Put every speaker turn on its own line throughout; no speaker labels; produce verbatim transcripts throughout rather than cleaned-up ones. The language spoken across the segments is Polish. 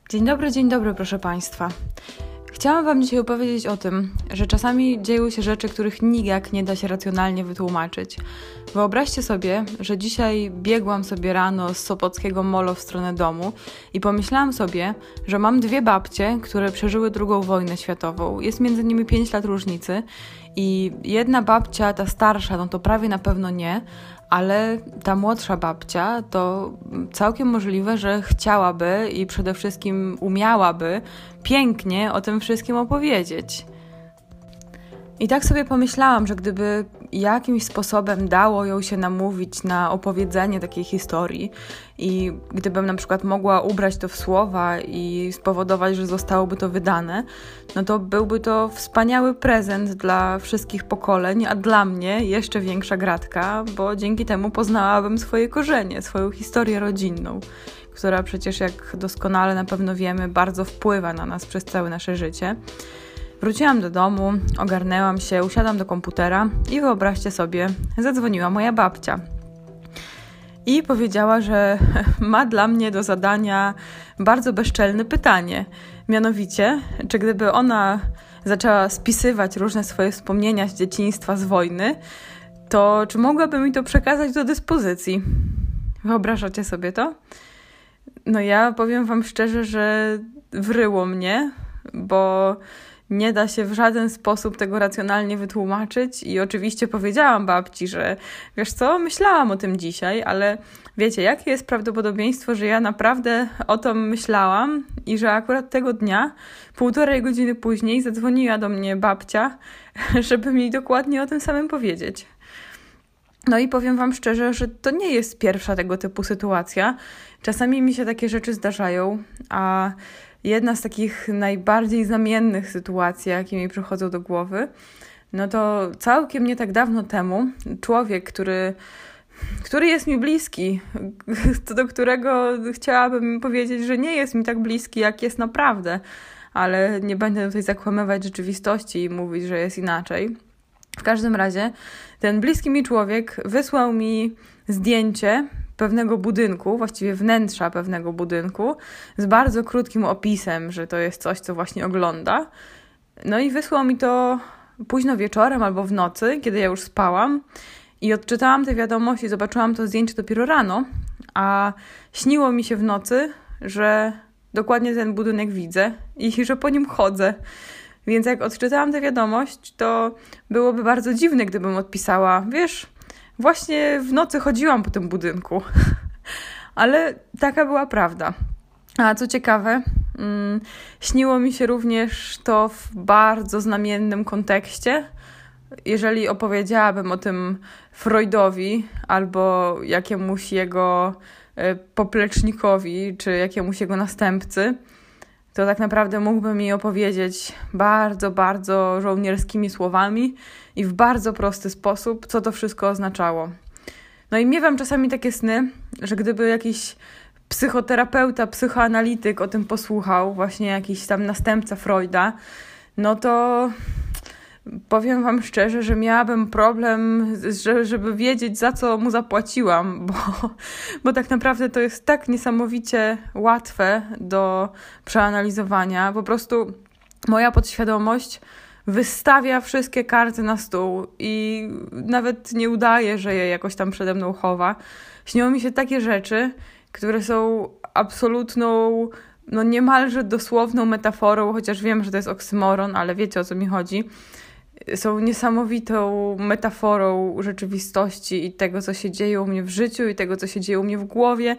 Dzień dobry, dzień dobry, proszę Państwa. Chciałam Wam dzisiaj opowiedzieć o tym, że czasami dzieją się rzeczy, których nijak nie da się racjonalnie wytłumaczyć. Wyobraźcie sobie, że dzisiaj biegłam sobie rano z Sopockiego Molo w stronę domu i pomyślałam sobie, że mam dwie babcie, które przeżyły drugą wojnę światową. Jest między nimi pięć lat różnicy i jedna babcia, ta starsza, no to prawie na pewno nie, ale ta młodsza babcia to całkiem możliwe, że chciałaby i przede wszystkim umiałaby pięknie o tym wszystkim opowiedzieć. I tak sobie pomyślałam, że gdyby jakimś sposobem dało ją się namówić na opowiedzenie takiej historii i gdybym na przykład mogła ubrać to w słowa i spowodować, że zostałoby to wydane, no to byłby to wspaniały prezent dla wszystkich pokoleń, a dla mnie jeszcze większa gratka, bo dzięki temu poznałabym swoje korzenie, swoją historię rodzinną, która przecież, jak doskonale na pewno wiemy, bardzo wpływa na nas przez całe nasze życie. Wróciłam do domu, ogarnęłam się, usiadłam do komputera i wyobraźcie sobie, zadzwoniła moja babcia. I powiedziała, że ma dla mnie do zadania bardzo bezczelne pytanie. Mianowicie, czy gdyby ona zaczęła spisywać różne swoje wspomnienia z dzieciństwa, z wojny, to czy mogłaby mi to przekazać do dyspozycji? Wyobrażacie sobie to? No ja powiem Wam szczerze, że wryło mnie, bo nie da się w żaden sposób tego racjonalnie wytłumaczyć i oczywiście powiedziałam babci, że wiesz co, myślałam o tym dzisiaj, ale wiecie, jakie jest prawdopodobieństwo, że ja naprawdę o tym myślałam i że akurat tego dnia, półtorej godziny później zadzwoniła do mnie babcia, żeby mi dokładnie o tym samym powiedzieć. No i powiem Wam szczerze, że to nie jest pierwsza tego typu sytuacja. Czasami mi się takie rzeczy zdarzają, a jedna z takich najbardziej znamiennych sytuacji, jakie mi przychodzą do głowy, no to całkiem nie tak dawno temu człowiek, który, który jest mi bliski, do którego chciałabym powiedzieć, że nie jest mi tak bliski, jak jest naprawdę, ale nie będę tutaj zakłamywać rzeczywistości i mówić, że jest inaczej. W każdym razie ten bliski mi człowiek wysłał mi zdjęcie pewnego budynku, właściwie wnętrza pewnego budynku, z bardzo krótkim opisem, że to jest coś, co właśnie ogląda. No i wysłał mi to późno wieczorem albo w nocy, kiedy ja już spałam i odczytałam tę wiadomość i zobaczyłam to zdjęcie dopiero rano, a śniło mi się w nocy, że dokładnie ten budynek widzę i że po nim chodzę. Więc jak odczytałam tę wiadomość, to byłoby bardzo dziwne, gdybym odpisała, wiesz, właśnie w nocy chodziłam po tym budynku. Ale taka była prawda. A co ciekawe, mm, śniło mi się również to w bardzo znamiennym kontekście. Jeżeli opowiedziałabym o tym Freudowi albo jakiemuś jego y, poplecznikowi, czy jakiemuś jego następcy, to tak naprawdę mógłby mi opowiedzieć bardzo, bardzo żołnierskimi słowami i w bardzo prosty sposób, co to wszystko oznaczało. No i miewam czasami takie sny, że gdyby jakiś psychoterapeuta, psychoanalityk o tym posłuchał, właśnie jakiś tam następca Freuda, no to powiem Wam szczerze, że miałabym problem, żeby wiedzieć, za co mu zapłaciłam, bo, bo tak naprawdę to jest tak niesamowicie łatwe do przeanalizowania. Po prostu moja podświadomość wystawia wszystkie karty na stół i nawet nie udaje, że je jakoś tam przede mną chowa. Śnią mi się takie rzeczy, które są absolutną, no niemalże dosłowną metaforą, chociaż wiem, że to jest oksymoron, ale wiecie, o co mi chodzi. Są niesamowitą metaforą rzeczywistości i tego, co się dzieje u mnie w życiu i tego, co się dzieje u mnie w głowie.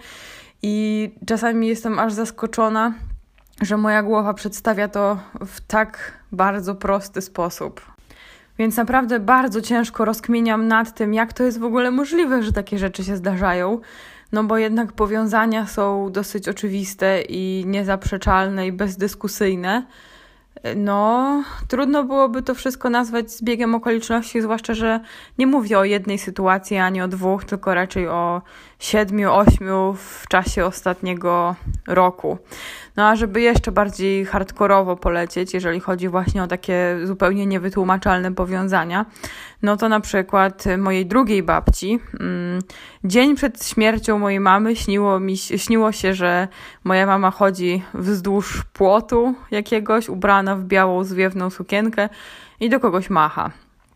I czasami jestem aż zaskoczona, że moja głowa przedstawia to w tak bardzo prosty sposób. Więc naprawdę bardzo ciężko rozkminiam nad tym, jak to jest w ogóle możliwe, że takie rzeczy się zdarzają. No bo jednak powiązania są dosyć oczywiste i niezaprzeczalne i bezdyskusyjne. No, trudno byłoby to wszystko nazwać zbiegiem okoliczności, zwłaszcza, że nie mówię o jednej sytuacji, ani o dwóch, tylko raczej o siedmiu, ośmiu w czasie ostatniego roku. No a żeby jeszcze bardziej hardkorowo polecieć, jeżeli chodzi właśnie o takie zupełnie niewytłumaczalne powiązania, no to na przykład mojej drugiej babci, dzień przed śmiercią mojej mamy śniło mi, śniło się, że moja mama chodzi wzdłuż płotu jakiegoś, ubrana w białą, zwiewną sukienkę i do kogoś macha.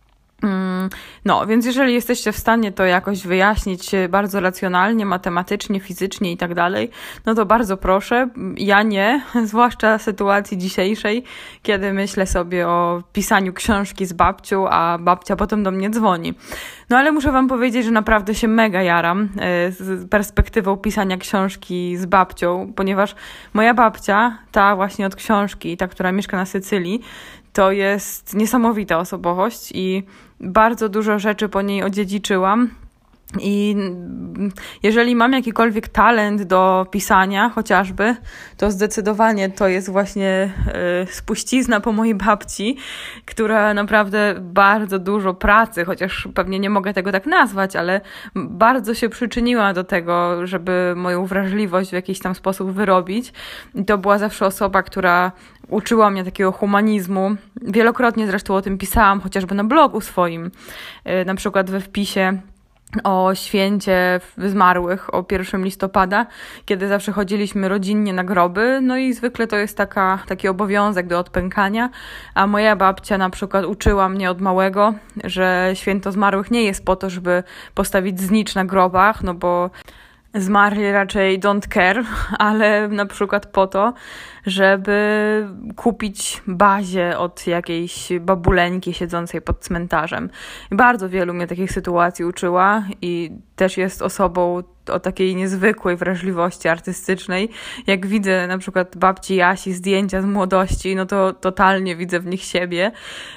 No, więc jeżeli jesteście w stanie to jakoś wyjaśnić bardzo racjonalnie, matematycznie, fizycznie i tak dalej, no to bardzo proszę. Ja nie, zwłaszcza w sytuacji dzisiejszej, kiedy myślę sobie o pisaniu książki z babcią, a babcia potem do mnie dzwoni. No ale muszę wam powiedzieć, że naprawdę się mega jaram z perspektywą pisania książki z babcią, ponieważ moja babcia, ta właśnie od książki, ta, która mieszka na Sycylii, to jest niesamowita osobowość i bardzo dużo rzeczy po niej odziedziczyłam. I jeżeli mam jakikolwiek talent do pisania chociażby, to zdecydowanie to jest właśnie y, spuścizna po mojej babci, która naprawdę bardzo dużo pracy, chociaż pewnie nie mogę tego tak nazwać, ale bardzo się przyczyniła do tego, żeby moją wrażliwość w jakiś tam sposób wyrobić. I to była zawsze osoba, która uczyła mnie takiego humanizmu. Wielokrotnie zresztą o tym pisałam, chociażby na blogu swoim, y, na przykład we wpisie o święcie zmarłych, o pierwszego listopada, kiedy zawsze chodziliśmy rodzinnie na groby, no i zwykle to jest taka, taki obowiązek do odpękania, a moja babcia na przykład uczyła mnie od małego, że święto zmarłych nie jest po to, żeby postawić znicz na grobach, no bo zmarli raczej don't care, ale na przykład po to, żeby kupić bazię od jakiejś babuleńki siedzącej pod cmentarzem. Bardzo wielu mnie takich sytuacji uczyła i też jest osobą o takiej niezwykłej wrażliwości artystycznej. Jak widzę na przykład babci Jasi zdjęcia z młodości, no to totalnie widzę w nich siebie.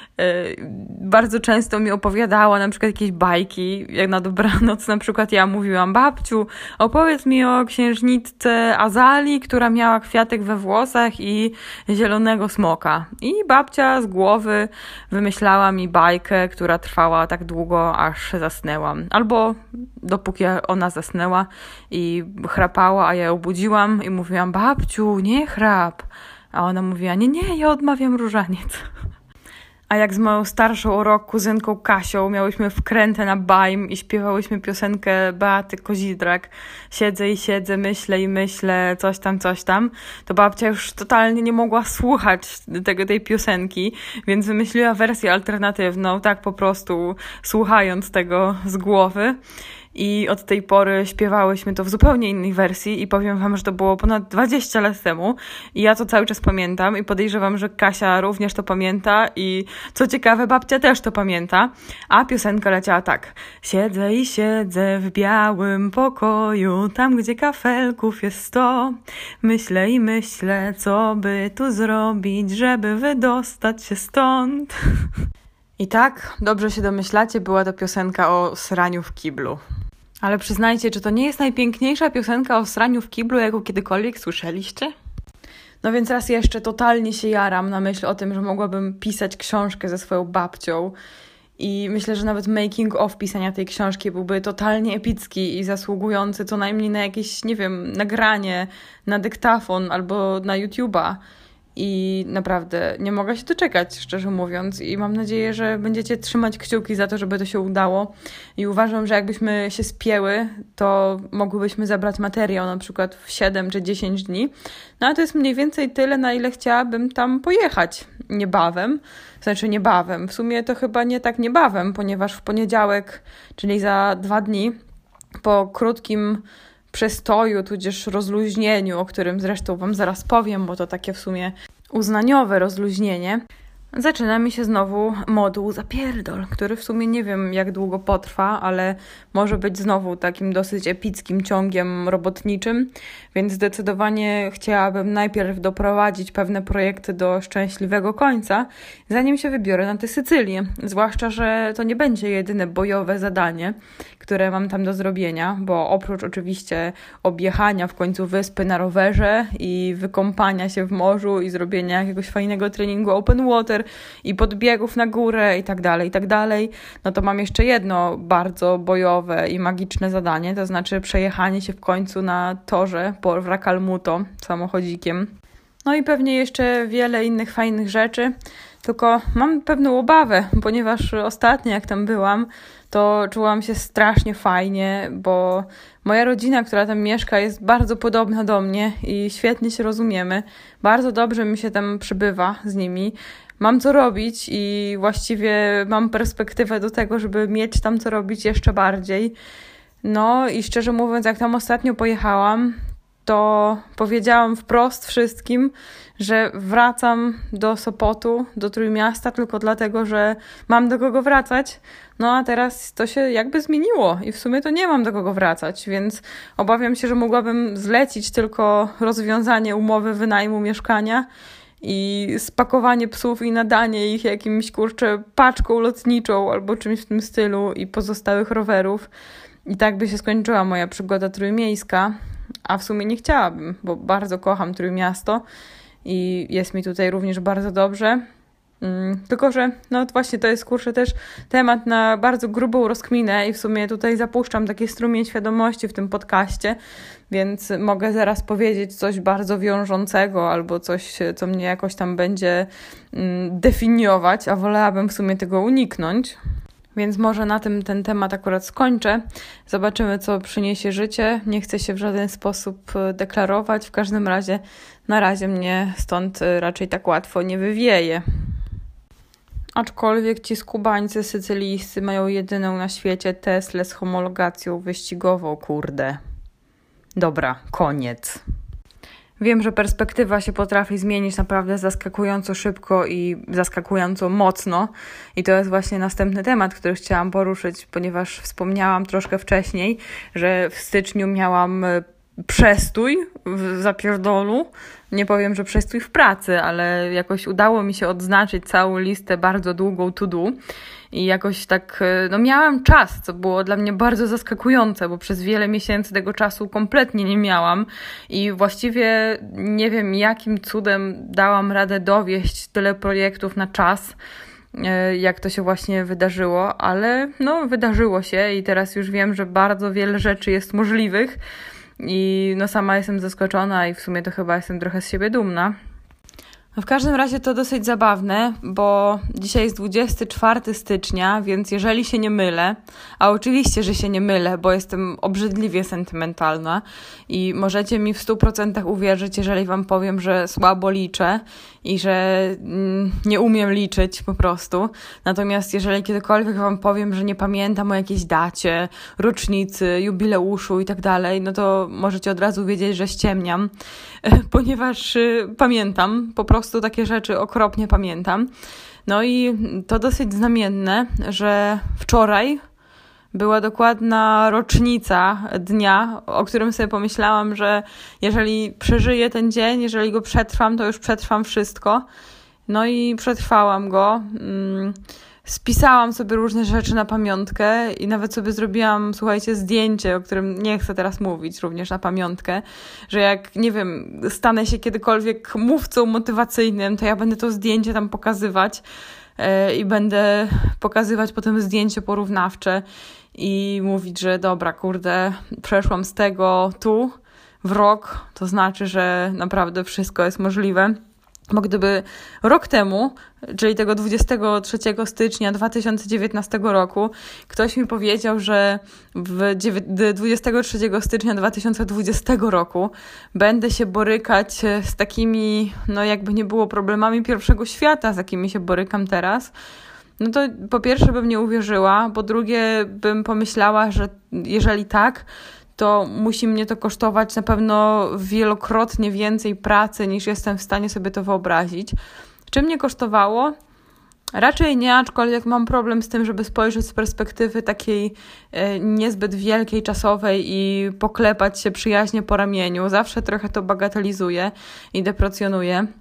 Bardzo często mi opowiadała na przykład jakieś bajki, jak na dobranoc na przykład ja mówiłam: babciu, opowiedz mi o księżniczce Azalii, która miała kwiatek we włosach i zielonego smoka. I babcia z głowy wymyślała mi bajkę, która trwała tak długo, aż zasnęłam. Albo dopóki ona zasnęła i chrapała, a ja ją budziłam i mówiłam: babciu, nie chrap. A ona mówiła: nie, nie, ja odmawiam różaniec. A jak z moją starszą o rok kuzynką Kasią miałyśmy wkrętę na bajm i śpiewałyśmy piosenkę Beaty Kozidrak, siedzę i siedzę, myślę i myślę, coś tam, coś tam, to babcia już totalnie nie mogła słuchać tego, tej piosenki, więc wymyśliła wersję alternatywną, tak po prostu słuchając tego z głowy. I od tej pory śpiewałyśmy to w zupełnie innej wersji i powiem wam, że to było ponad dwadzieścia lat temu i ja to cały czas pamiętam i podejrzewam, że Kasia również to pamięta i co ciekawe, babcia też to pamięta, a piosenka leciała tak: siedzę i siedzę w białym pokoju, tam gdzie kafelków jest sto, myślę i myślę, co by tu zrobić, żeby wydostać się stąd. I tak, dobrze się domyślacie, była to piosenka o sraniu w kiblu. Ale przyznajcie, czy to nie jest najpiękniejsza piosenka o sraniu w kiblu, jaką kiedykolwiek słyszeliście? No więc raz jeszcze totalnie się jaram na myśl o tym, że mogłabym pisać książkę ze swoją babcią i myślę, że nawet making of pisania tej książki byłby totalnie epicki i zasługujący co najmniej na jakieś, nie wiem, nagranie, na dyktafon albo na YouTube'a. I naprawdę nie mogę się doczekać, szczerze mówiąc, i mam nadzieję, że będziecie trzymać kciuki za to, żeby to się udało. I uważam, że jakbyśmy się spięły, to mogłybyśmy zabrać materiał na przykład w siedem czy dziesięć dni. No ale to jest mniej więcej tyle, na ile chciałabym tam pojechać niebawem. Znaczy niebawem, w sumie to chyba nie tak niebawem, ponieważ w poniedziałek, czyli za dwa dni, po krótkim przestoju, tudzież rozluźnieniu, o którym zresztą wam zaraz powiem, bo to takie w sumie uznaniowe rozluźnienie, zaczyna mi się znowu moduł Zapierdol, który w sumie nie wiem jak długo potrwa, ale może być znowu takim dosyć epickim ciągiem robotniczym, więc zdecydowanie chciałabym najpierw doprowadzić pewne projekty do szczęśliwego końca, zanim się wybiorę na tę Sycylię. Zwłaszcza, że to nie będzie jedyne bojowe zadanie, które mam tam do zrobienia, bo oprócz oczywiście objechania w końcu wyspy na rowerze i wykąpania się w morzu i zrobienia jakiegoś fajnego treningu open water i podbiegów na górę i tak dalej, i tak dalej, no to mam jeszcze jedno bardzo bojowe i magiczne zadanie, to znaczy przejechanie się w końcu na torze po Wrakalmuto samochodzikiem. No i pewnie jeszcze wiele innych fajnych rzeczy, tylko mam pewną obawę, ponieważ ostatnio jak tam byłam, to czułam się strasznie fajnie, bo moja rodzina, która tam mieszka, jest bardzo podobna do mnie i świetnie się rozumiemy. Bardzo dobrze mi się tam przybywa z nimi. Mam co robić i właściwie mam perspektywę do tego, żeby mieć tam co robić jeszcze bardziej. No i szczerze mówiąc, jak tam ostatnio pojechałam, to powiedziałam wprost wszystkim, że wracam do Sopotu, do Trójmiasta tylko dlatego, że mam do kogo wracać. No a teraz to się jakby zmieniło i w sumie to nie mam do kogo wracać, więc obawiam się, że mogłabym zlecić tylko rozwiązanie umowy wynajmu mieszkania i spakowanie psów i nadanie ich jakimś, kurczę, paczką lotniczą albo czymś w tym stylu i pozostałych rowerów. I tak by się skończyła moja przygoda trójmiejska. A w sumie nie chciałabym, bo bardzo kocham Trójmiasto i jest mi tutaj również bardzo dobrze. Mm, tylko, że no właśnie to jest, kurczę, też temat na bardzo grubą rozkminę i w sumie tutaj zapuszczam taki strumień świadomości w tym podcaście, więc mogę zaraz powiedzieć coś bardzo wiążącego albo coś, co mnie jakoś tam będzie mm, definiować, a wolałabym w sumie tego uniknąć. Więc może na tym ten temat akurat skończę. Zobaczymy, co przyniesie życie. Nie chcę się w żaden sposób deklarować. W każdym razie na razie mnie stąd raczej tak łatwo nie wywieje. Aczkolwiek ci skubańcy sycylijscy mają jedyną na świecie Teslę z homologacją wyścigową, kurde. Dobra, koniec. Wiem, że perspektywa się potrafi zmienić naprawdę zaskakująco szybko i zaskakująco mocno i to jest właśnie następny temat, który chciałam poruszyć, ponieważ wspomniałam troszkę wcześniej, że w styczniu miałam przestój w zapierdolu. Nie powiem, że przestój w pracy, ale jakoś udało mi się odznaczyć całą listę bardzo długą to do. I jakoś tak, no miałam czas, co było dla mnie bardzo zaskakujące, bo przez wiele miesięcy tego czasu kompletnie nie miałam i właściwie nie wiem, jakim cudem dałam radę dowieść tyle projektów na czas, jak to się właśnie wydarzyło, ale no wydarzyło się i teraz już wiem, że bardzo wiele rzeczy jest możliwych i no sama jestem zaskoczona i w sumie to chyba jestem trochę z siebie dumna. No w każdym razie to dosyć zabawne, bo dzisiaj jest dwudziestego czwartego stycznia, więc jeżeli się nie mylę, a oczywiście, że się nie mylę, bo jestem obrzydliwie sentymentalna i możecie mi w stu procentach uwierzyć, jeżeli wam powiem, że słabo liczę i że mm, nie umiem liczyć po prostu. Natomiast jeżeli kiedykolwiek wam powiem, że nie pamiętam o jakiejś dacie, rocznicy, jubileuszu i tak dalej, no to możecie od razu wiedzieć, że ściemniam, ponieważ y, pamiętam po prostu. Po prostu takie rzeczy okropnie pamiętam. No i to dosyć znamienne, że wczoraj była dokładna rocznica dnia, o którym sobie pomyślałam, że jeżeli przeżyję ten dzień, jeżeli go przetrwam, to już przetrwam wszystko. No i przetrwałam go. Spisałam sobie różne rzeczy na pamiątkę i nawet sobie zrobiłam, słuchajcie, zdjęcie, o którym nie chcę teraz mówić, również na pamiątkę, że jak, nie wiem, stanę się kiedykolwiek mówcą motywacyjnym, to ja będę to zdjęcie tam pokazywać yy, i będę pokazywać potem zdjęcie porównawcze i mówić, że dobra, kurde, przeszłam z tego tu w rok, to znaczy, że naprawdę wszystko jest możliwe. Bo gdyby rok temu, czyli tego dwudziestego trzeciego stycznia dwa tysiące dziewiętnastego roku, ktoś mi powiedział, że w dwudziestego trzeciego stycznia dwa tysiące dwudziestego roku będę się borykać z takimi, no jakby nie było, problemami pierwszego świata, z jakimi się borykam teraz, no to po pierwsze bym nie uwierzyła, po drugie bym pomyślała, że jeżeli tak, to musi mnie to kosztować na pewno wielokrotnie więcej pracy, niż jestem w stanie sobie to wyobrazić. Czym mnie kosztowało? Raczej nie, aczkolwiek mam problem z tym, żeby spojrzeć z perspektywy takiej e, niezbyt wielkiej, czasowej i poklepać się przyjaźnie po ramieniu. Zawsze trochę to bagatelizuję i deprecjonuję.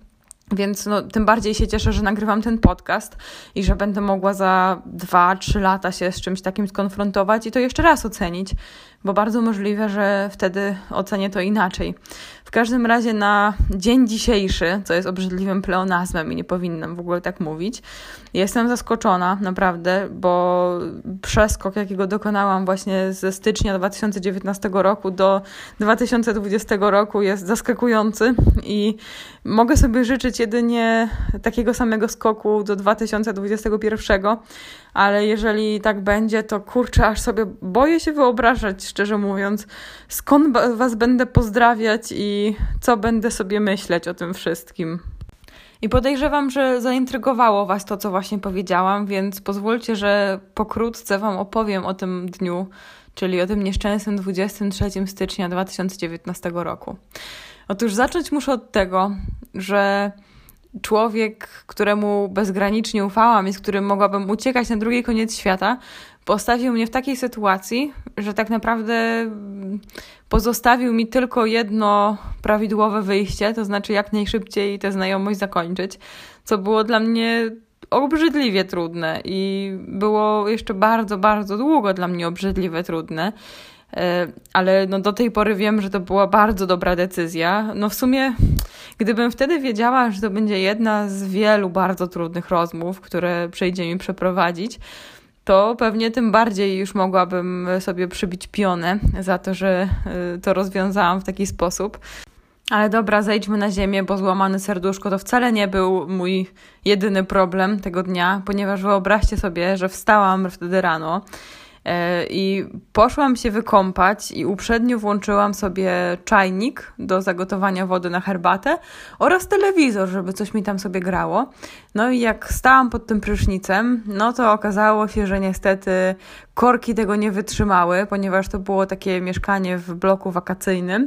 Więc no, tym bardziej się cieszę, że nagrywam ten podcast i że będę mogła za dwa, trzy lata się z czymś takim skonfrontować i to jeszcze raz ocenić, bo bardzo możliwe, że wtedy ocenię to inaczej. W każdym razie na dzień dzisiejszy, co jest obrzydliwym pleonazmem i nie powinnam w ogóle tak mówić, jestem zaskoczona naprawdę, bo przeskok, jakiego dokonałam właśnie ze stycznia dwa tysiące dziewiętnastego roku do dwa tysiące dwudziestego roku jest zaskakujący i mogę sobie życzyć jedynie takiego samego skoku do dwa tysiące dwudziestego pierwszego, ale jeżeli tak będzie, to kurczę, aż sobie boję się wyobrażać, szczerze mówiąc, skąd was będę pozdrawiać i co będę sobie myśleć o tym wszystkim. I podejrzewam, że zaintrygowało was to, co właśnie powiedziałam, więc pozwólcie, że pokrótce wam opowiem o tym dniu, czyli o tym nieszczęsnym dwudziestego trzeciego stycznia dwa tysiące dziewiętnastego roku. Otóż zacząć muszę od tego, że człowiek, któremu bezgranicznie ufałam i z którym mogłabym uciekać na drugi koniec świata, postawił mnie w takiej sytuacji, że tak naprawdę pozostawił mi tylko jedno prawidłowe wyjście, to znaczy jak najszybciej tę znajomość zakończyć, co było dla mnie obrzydliwie trudne i było jeszcze bardzo, bardzo długo dla mnie obrzydliwie trudne. Ale no do tej pory wiem, że to była bardzo dobra decyzja. No w sumie, gdybym wtedy wiedziała, że to będzie jedna z wielu bardzo trudnych rozmów, które przyjdzie mi przeprowadzić, to pewnie tym bardziej już mogłabym sobie przybić pionę za to, że to rozwiązałam w taki sposób. Ale dobra, zejdźmy na ziemię, bo złamane serduszko to wcale nie był mój jedyny problem tego dnia, ponieważ wyobraźcie sobie, że wstałam wtedy rano i poszłam się wykąpać i uprzednio włączyłam sobie czajnik do zagotowania wody na herbatę oraz telewizor, żeby coś mi tam sobie grało. No i jak stałam pod tym prysznicem, no to okazało się, że niestety korki tego nie wytrzymały, ponieważ to było takie mieszkanie w bloku wakacyjnym.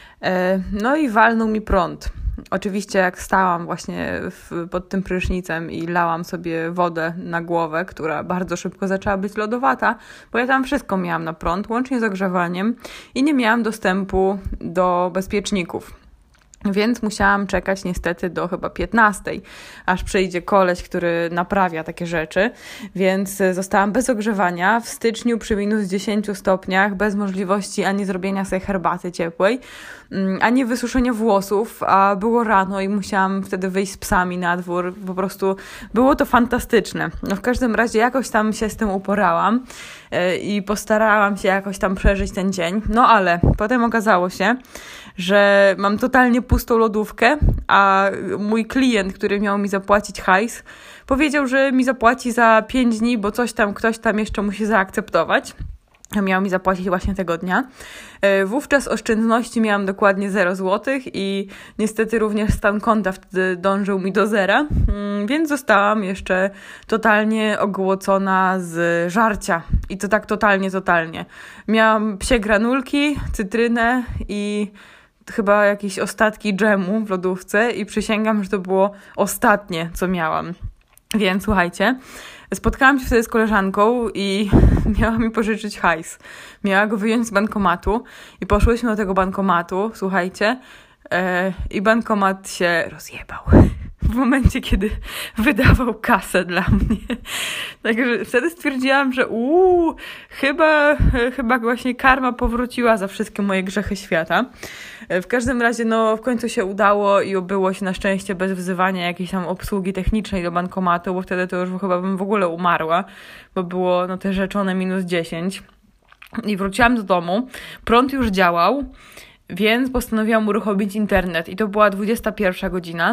No i walnął mi prąd. Oczywiście jak stałam właśnie w, pod tym prysznicem i lałam sobie wodę na głowę, która bardzo szybko zaczęła być lodowata, bo ja tam wszystko miałam na prąd, łącznie z ogrzewaniem i nie miałam dostępu do bezpieczników. Więc musiałam czekać niestety do chyba piętnastej, aż przyjdzie koleś, który naprawia takie rzeczy, więc zostałam bez ogrzewania w styczniu przy minus dziesięciu stopniach, bez możliwości ani zrobienia sobie herbaty ciepłej, ani wysuszenia włosów, a było rano i musiałam wtedy wyjść z psami na dwór, po prostu było to fantastyczne. No w każdym razie jakoś tam się z tym uporałam i postarałam się jakoś tam przeżyć ten dzień, no ale potem okazało się, że mam totalnie pustą lodówkę, a mój klient, który miał mi zapłacić hajs, powiedział, że mi zapłaci za pięć dni, bo coś tam, ktoś tam jeszcze musi zaakceptować. Miał mi zapłacić właśnie tego dnia. Wówczas oszczędności miałam dokładnie zero złotych i niestety również stan konta wtedy dążył mi do zera, więc zostałam jeszcze totalnie ogołocona z żarcia. I to tak totalnie, totalnie. Miałam psie granulki, cytrynę i chyba jakieś ostatki dżemu w lodówce i przysięgam, że to było ostatnie, co miałam. Więc słuchajcie, spotkałam się wtedy z koleżanką i miała mi pożyczyć hajs. Miała go wyjąć z bankomatu i poszłyśmy do tego bankomatu, słuchajcie, yy, i bankomat się rozjebał. W momencie, kiedy wydawał kasę dla mnie. Także wtedy stwierdziłam, że uuu, chyba, chyba właśnie karma powróciła za wszystkie moje grzechy świata. W każdym razie, no w końcu się udało i obyło się na szczęście bez wzywania jakiejś tam obsługi technicznej do bankomatu, bo wtedy to już chyba bym w ogóle umarła, bo było no te rzeczone minus dziesięć. I wróciłam do domu, prąd już działał, więc postanowiłam uruchomić internet i to była dwudziesta pierwsza godzina.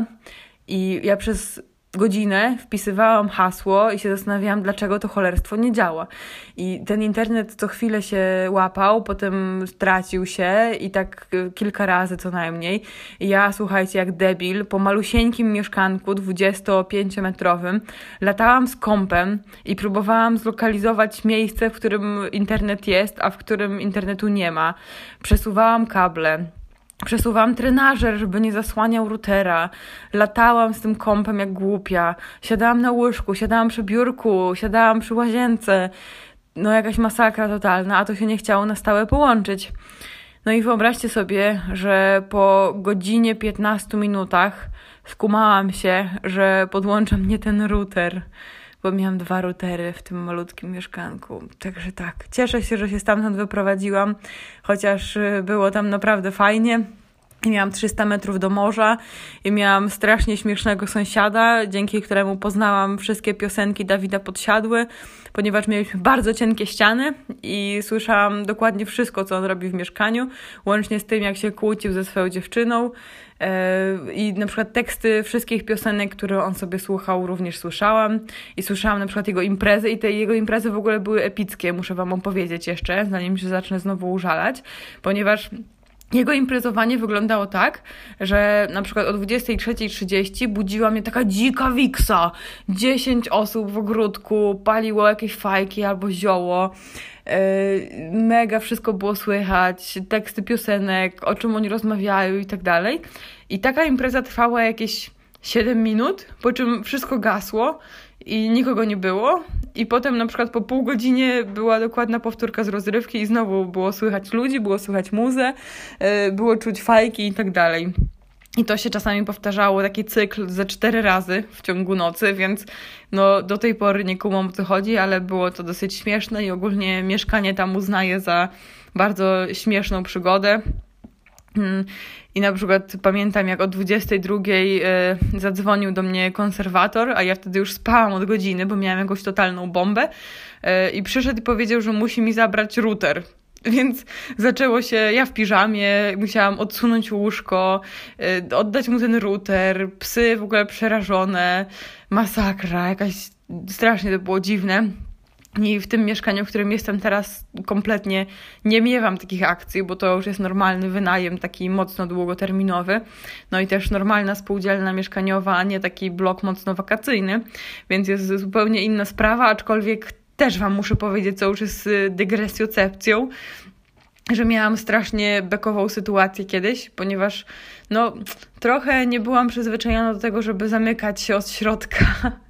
I ja przez godzinę wpisywałam hasło i się zastanawiałam, dlaczego to cholerstwo nie działa. I ten internet co chwilę się łapał, potem stracił się i tak kilka razy co najmniej. I ja, słuchajcie, jak debil, po malusieńkim mieszkanku dwudziestopięciometrowym latałam z kompem i próbowałam zlokalizować miejsce, w którym internet jest, a w którym internetu nie ma. Przesuwałam kable. Przesuwałam trenażer, żeby nie zasłaniał routera. Latałam z tym kompem jak głupia. Siadałam na łóżku, siadałam przy biurku, siadałam przy łazience. No jakaś masakra totalna, a to się nie chciało na stałe połączyć. No i wyobraźcie sobie, że po godzinie piętnastu minutach skumałam się, że podłącza mnie ten router, bo miałam dwa routery w tym malutkim mieszkanku. Także tak, cieszę się, że się stamtąd wyprowadziłam, chociaż było tam naprawdę fajnie. I miałam trzysta metrów do morza i miałam strasznie śmiesznego sąsiada, dzięki któremu poznałam wszystkie piosenki Dawida Podsiadły, ponieważ mieliśmy bardzo cienkie ściany i słyszałam dokładnie wszystko, co on robi w mieszkaniu, łącznie z tym, jak się kłócił ze swoją dziewczyną. I na przykład teksty wszystkich piosenek, które on sobie słuchał, również słyszałam. I słyszałam na przykład jego imprezy i te jego imprezy w ogóle były epickie, muszę wam opowiedzieć jeszcze, zanim się zacznę znowu użalać, ponieważ jego imprezowanie wyglądało tak, że na przykład o dwudziestej trzeciej trzydzieści budziła mnie taka dzika wiksa. Dziesięć osób w ogródku paliło jakieś fajki albo zioło. Yy, mega wszystko było słychać, teksty piosenek, o czym oni rozmawiają i tak dalej. I taka impreza trwała jakieś siedem minut, po czym wszystko gasło i nikogo nie było. I potem na przykład po pół godzinie była dokładna powtórka z rozrywki i znowu było słychać ludzi, było słychać muzę, yy, było czuć fajki i tak dalej. I to się czasami powtarzało, taki cykl ze cztery razy w ciągu nocy, więc no do tej pory nie kumam, o co chodzi, ale było to dosyć śmieszne i ogólnie mieszkanie tam uznaję za bardzo śmieszną przygodę. I na przykład pamiętam, jak o dwudziestej drugiej y, zadzwonił do mnie konserwator, a ja wtedy już spałam od godziny, bo miałam jakąś totalną bombę y, i przyszedł i powiedział, że musi mi zabrać router. Więc zaczęło się, ja w piżamie, musiałam odsunąć łóżko, y, oddać mu ten router, psy w ogóle przerażone, masakra, jakaś strasznie to było dziwne. I w tym mieszkaniu, w którym jestem teraz, kompletnie nie miewam takich akcji, bo to już jest normalny wynajem, taki mocno długoterminowy. No i też normalna spółdzielnia mieszkaniowa, a nie taki blok mocno wakacyjny, więc jest zupełnie inna sprawa, aczkolwiek też wam muszę powiedzieć, co już jest dygresjocepcją, że miałam strasznie bekową sytuację kiedyś, ponieważ no trochę nie byłam przyzwyczajona do tego, żeby zamykać się od środka,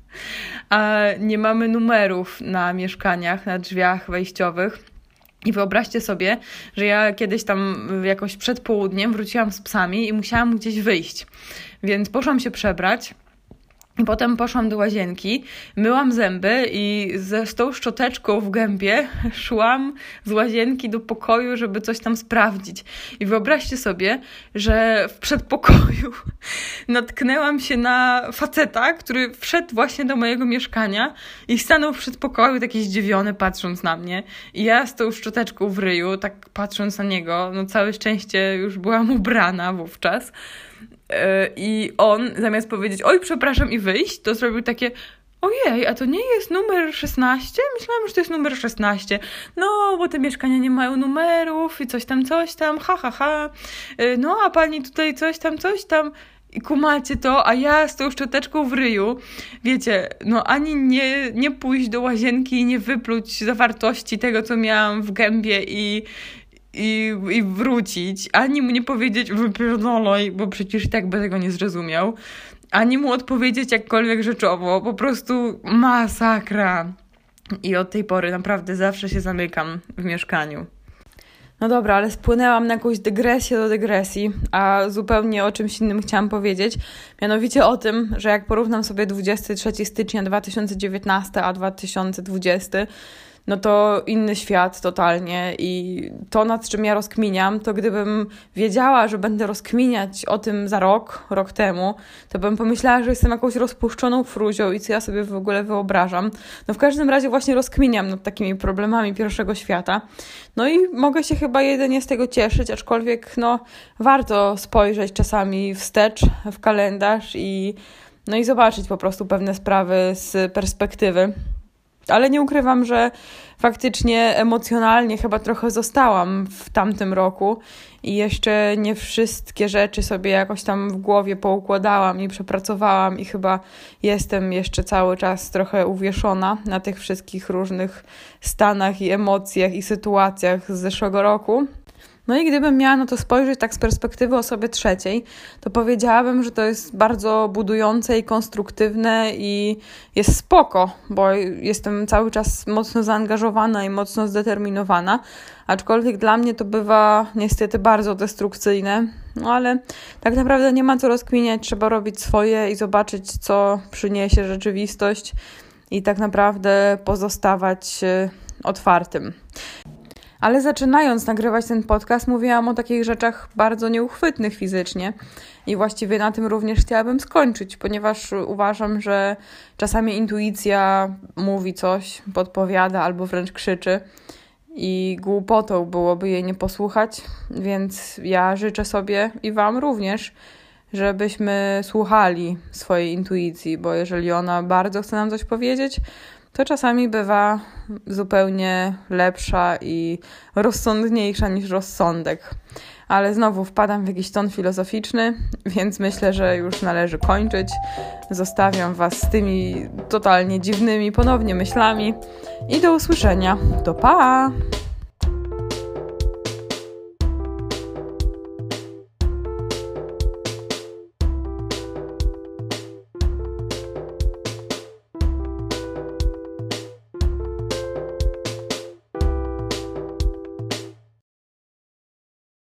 a nie mamy numerów na mieszkaniach, na drzwiach wejściowych. I wyobraźcie sobie, że ja kiedyś tam jakoś przed południem wróciłam z psami i musiałam gdzieś wyjść. Więc poszłam się przebrać. I potem poszłam do łazienki, myłam zęby i ze z tą szczoteczką w gębie szłam z łazienki do pokoju, żeby coś tam sprawdzić. I wyobraźcie sobie, że w przedpokoju natknęłam się na faceta, który wszedł właśnie do mojego mieszkania i stanął w przedpokoju taki zdziwiony, patrząc na mnie. I ja z tą szczoteczką w ryju, tak patrząc na niego, no całe szczęście już byłam ubrana wówczas. I on zamiast powiedzieć, oj przepraszam i wyjść, to zrobił takie, ojej, a to nie jest numer szesnaście? Myślałam, że to jest numer szesnaście. No, bo te mieszkania nie mają numerów i coś tam, coś tam, ha, ha, ha. No, a pani tutaj coś tam, coś tam. I kumacie to, a ja z tą szczoteczką w ryju, wiecie, no ani nie, nie pójść do łazienki i nie wypluć zawartości tego, co miałam w gębie i I, i wrócić, ani mu nie powiedzieć wypierdolaj, bo przecież i tak by tego nie zrozumiał, ani mu odpowiedzieć jakkolwiek rzeczowo, po prostu masakra. I od tej pory naprawdę zawsze się zamykam w mieszkaniu. No dobra, ale spłynęłam na jakąś dygresję do dygresji, a zupełnie o czymś innym chciałam powiedzieć. Mianowicie o tym, że jak porównam sobie dwudziestego trzeciego stycznia dwa tysiące dziewiętnastego a dwa tysiące dwudziestego, no to inny świat totalnie i to, nad czym ja rozkminiam, to gdybym wiedziała, że będę rozkminiać o tym za rok, rok temu, to bym pomyślała, że jestem jakąś rozpuszczoną fruzią i co ja sobie w ogóle wyobrażam. No w każdym razie właśnie rozkminiam nad takimi problemami pierwszego świata. No i mogę się chyba jedynie z tego cieszyć, aczkolwiek no warto spojrzeć czasami wstecz w kalendarz i no i zobaczyć po prostu pewne sprawy z perspektywy. Ale nie ukrywam, że faktycznie emocjonalnie chyba trochę zostałam w tamtym roku i jeszcze nie wszystkie rzeczy sobie jakoś tam w głowie poukładałam i przepracowałam i chyba jestem jeszcze cały czas trochę uwieszona na tych wszystkich różnych stanach i emocjach i sytuacjach z zeszłego roku. No i gdybym miała na to spojrzeć tak z perspektywy osoby trzeciej, to powiedziałabym, że to jest bardzo budujące i konstruktywne i jest spoko, bo jestem cały czas mocno zaangażowana i mocno zdeterminowana, aczkolwiek dla mnie to bywa niestety bardzo destrukcyjne, no ale tak naprawdę nie ma co rozkminiać, trzeba robić swoje i zobaczyć, co przyniesie rzeczywistość i tak naprawdę pozostawać otwartym. Ale zaczynając nagrywać ten podcast, mówiłam o takich rzeczach bardzo nieuchwytnych fizycznie i właściwie na tym również chciałabym skończyć, ponieważ uważam, że czasami intuicja mówi coś, podpowiada albo wręcz krzyczy i głupotą byłoby jej nie posłuchać, więc ja życzę sobie i Wam również, żebyśmy słuchali swojej intuicji, bo jeżeli ona bardzo chce nam coś powiedzieć, to czasami bywa zupełnie lepsza i rozsądniejsza niż rozsądek. Ale znowu wpadam w jakiś ton filozoficzny, więc myślę, że już należy kończyć. Zostawiam Was z tymi totalnie dziwnymi ponownie myślami i do usłyszenia. To pa!